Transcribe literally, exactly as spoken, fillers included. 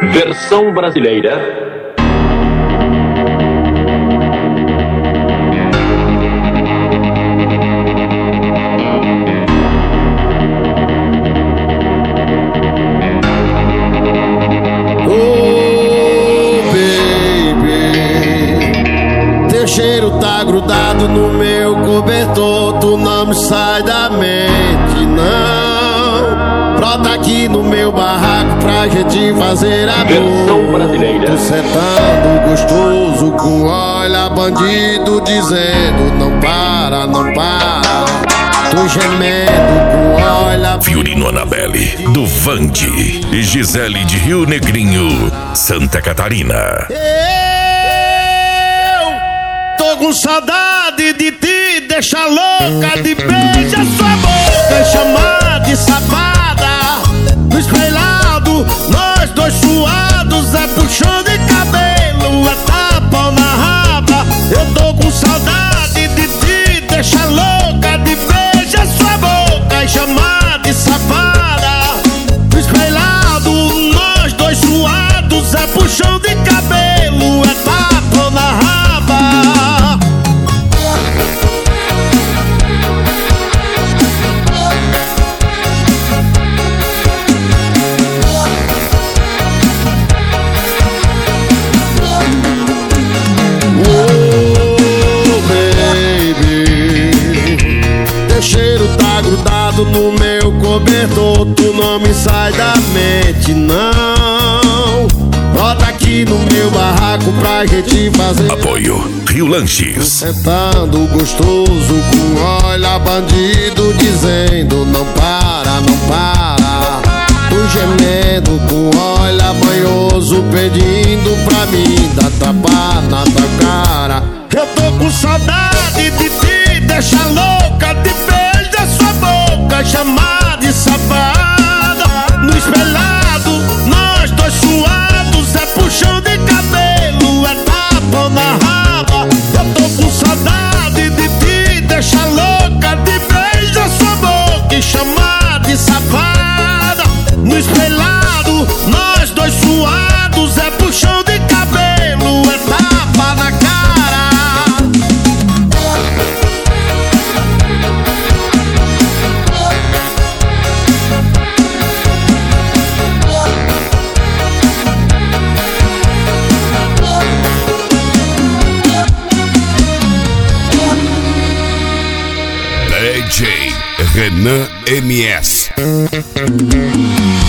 Versão brasileira. Cheiro tá grudado no meu cobertor, tu não me sai da mente, não. Brota aqui no meu barraco pra gente fazer amor. Versão brasileira. Tu sentando gostoso com olha bandido dizendo não para, não para. Tu gemendo com olha. Fiorino Anabelle, do Vande, e Gisele de Rio Negrinho, Santa Catarina. Tô com saudade de ti, deixa louca, de beija sua boca, chamar de safada. No espelhado, nós dois suados, é puxão de cabelo, é tapa na raba. Eu tô com saudade de ti, deixa louca, de beija sua boca, chamar de safada. No espelhado, nós dois suados, é puxão de cabelo, é tapa na raba. No meu cobertor, tu não me sai da mente, não. Brota aqui no meu barraco pra gente fazer. Apoio Rio Lanches. Sentando gostoso com olha bandido dizendo não para, não para. Tu gemendo com olha banhoso pedindo pra mim dar tapa na tua cara. Eu tô com saudade de ti, deixa louca, de beija sua boca, chamar de safada. No espelhado, nós dois suados, é puxão de cabelo, é tapa na raba. Eu tô com saudade de ti, deixa louca, de beija sua boca e chamar de safada. No espelhado, nós dois suados, é puxão de cabelo, é tapa na cara. D J Renan M S.